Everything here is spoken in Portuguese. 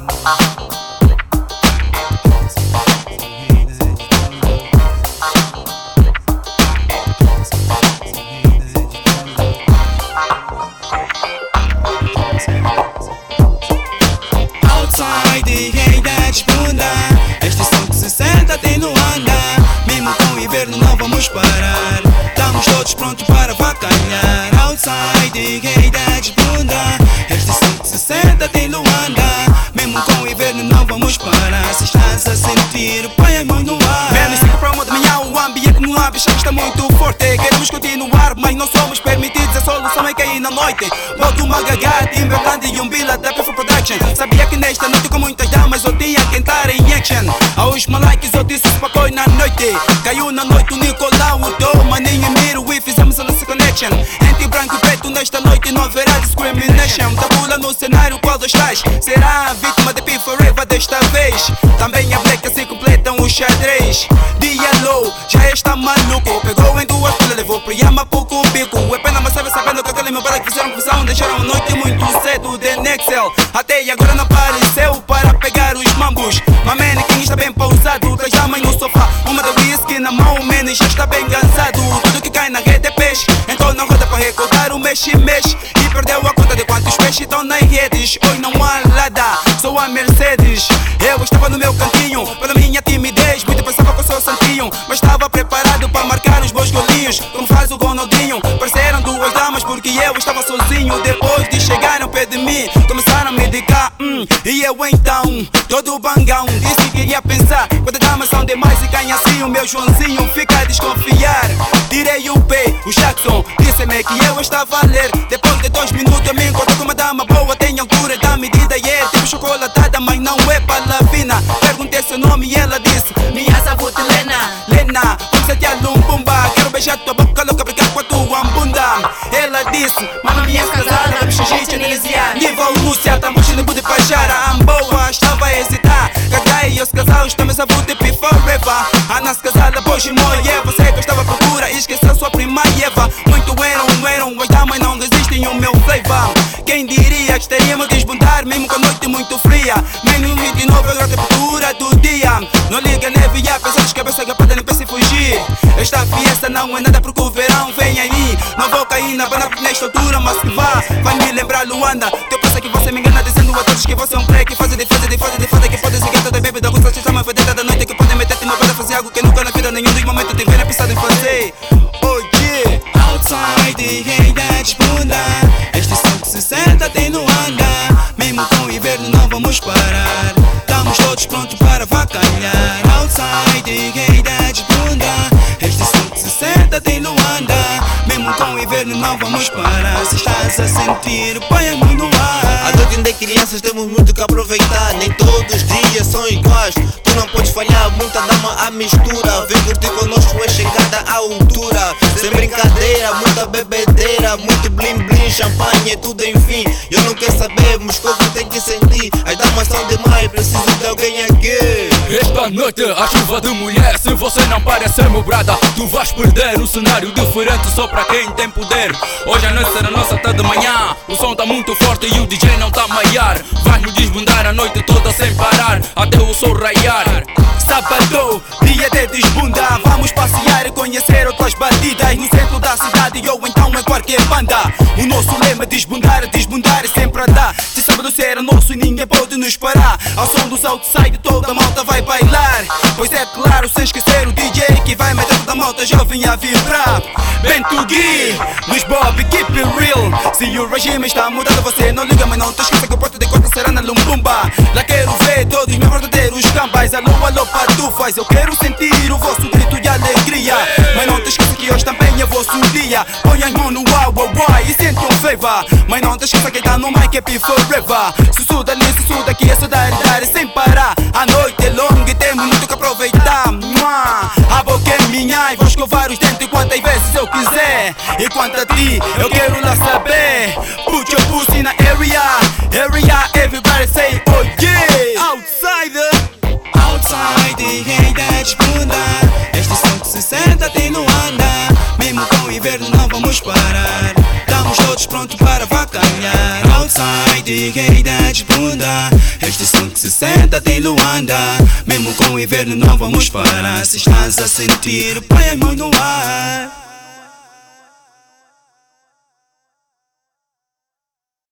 Outside, rei da desbunda. Este som que se senta tem no andar. Mesmo com o inverno não vamos parar. Estamos todos prontos para avacalhar. Outside, rei da desbunda. Este som que se senta tem no andar. Mesmo com o inverno não vamos parar. Se estás a sentir, põe as mãos no ar. Menos 5 para 1 da manhã, o ambiente no ambiente está muito forte. Queremos continuar, mas não somos permitidos. A solução é cair na noite. Boto uma gagata, Timberland e um bila da P4 Production. Sabia que nesta noite com muitas damas eu tinha que entrar em action. Aos malikes eu disse os pacões na noite. Caiu na noite o Nicolau, o Dom, maninho e Miro e fizemos a nossa connection. Entre branco e preto nesta noite não haverá discrimination. Tabula no cenário qual dos tais será a vítima de P4 desta vez. Também a black se completam os xadrez. Dia low, já está maluco. Pegou em duas pilas, levou pro Yama pouco bico. É pena mas sabe sabendo que aquele meu pai que fizeram confusão. Deixaram a noite muito cedo de Nexel. Até agora não apareceu para pegar os mambos. Mamene quem está bem pausado, traz a mãe no sofá. Uma de whisky na mão, o mene já está bem cansado. Tudo que cai na rede é peixe. Entrou na roda para recordar o mexe-mexe. E perdeu a conta de quantos peixes estão nas redes. Hoje não há Lada, sou a Mercedes. Eu estava no meu cantinho, pela minha timidez. Muito pensava que eu sou santinho, mas estava preparado para marcar os bons golinhos. Como faz o Ronaldinho. Pareceram duas damas porque eu estava sozinho. Depois de chegar ao pé de mim, começaram a me dedicar. E eu então, todo bangão, disse que iria pensar. Quantas damas são demais e ganha assim. O meu Joãozinho fica a desconfiar. Tirei o pé, o Jackson disse-me que eu estava a ler. Depois de 2 minutos eu me encontro com uma dama boa. Tem altura da medida e é tipo chocolatada, mas não é palavina. Perguntei seu nome e ela disse: minha saúde Lena. Lena, vamos até a Lumbumba. Quero beijar tua boca louca, brincar com a tua bunda. Ela disse: mama minha casada, bicho gente anelisia. Nível Lúcia, tá mochila de Pajara. Amboa, estava a hesitar. Caguei e os casais também saúde P4. A nossa casada, hoje moia. Você que estava à procura, esqueceu sua prima Eva. Muito eram, as damas não resistem ao meu flavor. Quem diria que estaríamos a desbundar, mesmo com a noite muito fria. Menos 29 graus de temperatura do dia. Não liga neve e a pessoa de cabeça gapada nem pensa em fugir. Esta fiesta não é nada porque o verão vem aí. Não vou cair na banda nesta altura, mas que vá. Vai me lembrar Luanda. Teu pensa que você me engana dizendo a todos que você é um play. Que faz defesa que pode seguir toda bebida. Com essa chama vedeta da noite que pode meter-te uma banda. Fazer algo que nunca na vida nenhum dos momentos tiveram pensado em fazer. Oh yeah. Outside, rei da desbunda. Este som que se senta tem no andar. Mesmo com o inverno não vamos parar. Estamos todos prontos para avacalhar. Outside, rei da desbunda. Este som que se senta tem no andar. Mesmo com o inverno não vamos parar. Se estás a sentir, põe a mão no ar. A noite ainda é crianças, temos muito que aproveitar. Nem todos os dias são iguais. Tu não podes falhar, muita dama à mistura. Vem curtir connosco, é chegada à altura. Sem brincadeira, muita bebedeira. Muito blim blim, champanhe, tudo enfim. Eu não quero saber, Moscovo tem que sentir. As damas são demais, preciso de alguém aqui. Esta noite a chuva de mulher. Se você não parecer meu brada, tu vais perder um cenário diferente só para quem tem poder. Hoje a noite será nossa até de manhã. O som tá muito forte e o DJ não tá a maiar. Vais nos desbundar a noite toda sem parar, até o sol raiar. Sábado, dia de desbunda. Vamos passear e conhecer outras batidas no centro da cidade ou então em qualquer banda. O nosso lema é desbundar, desbundar e sempre a dar. Se sábado será nosso e ninguém pode nos parar. Ao som dos outside toda a malta vai bailar. Pois é claro, sem esquecer o DJ que vai meter toda a malta jovem a vibrar. Bento Gui, Luís Bob, keep it real. Se o regime está mudado você não liga, mas não te esqueça que o porto de conta será na Lumbumba. Lá quero ver todos meus verdadeiros cambais. Alô, alô, patufas, eu quero sentir o vosso grito de alegria. Mas não te esqueça que hoje também é vosso dia. Põe as mãos no uau, uau, uau e sente um flavor. Mas não te esqueça que tá no mic é P4. Sussuda ali, sussuda aqui, é solidariedade sem parar. A noite é longa e temos muito que aproveitar. A boca é minha e vou escovar os dentes quantas vezes eu quiser. E quanto a ti, eu quero lá saber. Put your pussy na area. Area, everybody say oh yeah. Outsider. Outside, rei da desbunda. Este som que se senta tem no andar. Mesmo com o inverno não vamos parar. Estamos todos prontos para avacalhar. Outside, rei da desbunda. Este som que se tem Luanda. Mesmo com o inverno não vamos parar. Se estás a sentir, põe a mão no ar.